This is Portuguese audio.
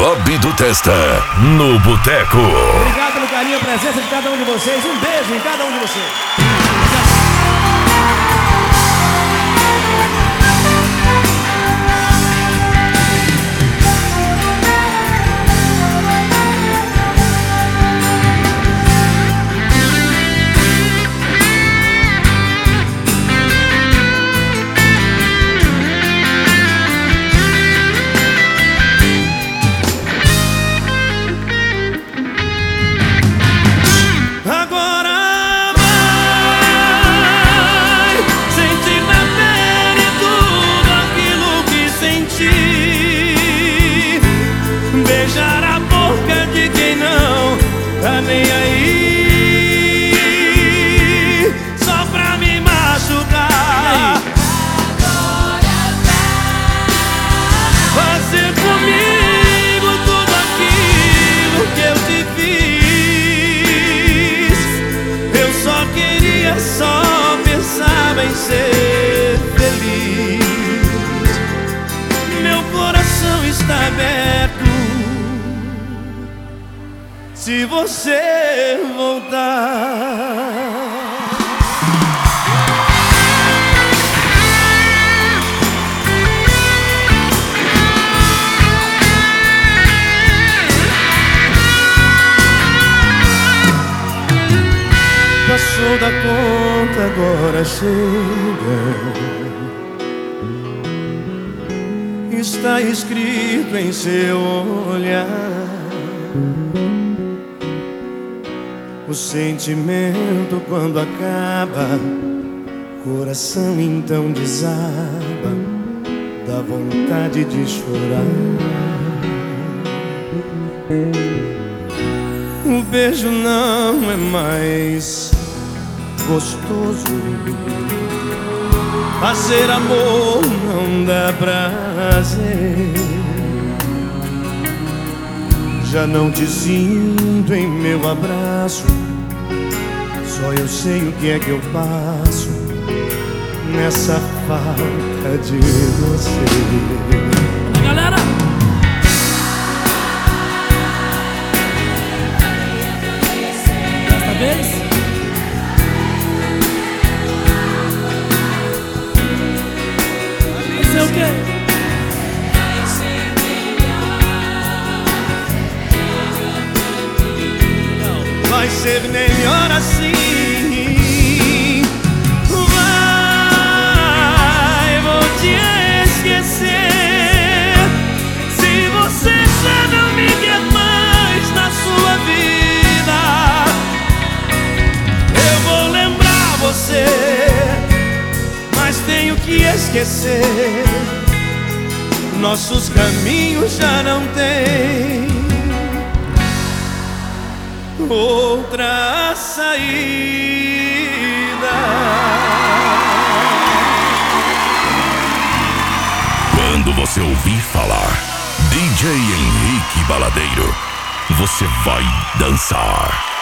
Bob do Testa, no Boteco. Obrigado pelo carinho e a presença de cada um de vocês. Um beijo em cada um de vocês. Beijar a boca de quem não tá nem aí, só pra me machucar. Agora vai fazer comigo tudo aquilo que eu te fiz. Eu só queria, só pensava em ser feliz. Meu coração está aberto se você voltar. Passou da conta, agora chega. Está escrito em seu olhar. O sentimento quando acaba, coração então desaba, dá vontade de chorar. O beijo não é mais gostoso, fazer amor não dá prazer. Já não te sinto em meu abraço, só eu sei o que é que eu passo nessa falta de você. Galera! Desta vez? Isso é o quê? Vai ser melhor assim. Vai, vou te esquecer. Se você já não me quer mais na sua vida, eu vou lembrar você, mas tenho que esquecer. Nossos caminhos já não têm outra saída. Quando você ouvir falar DJ Henrique Baladeiro, você vai dançar.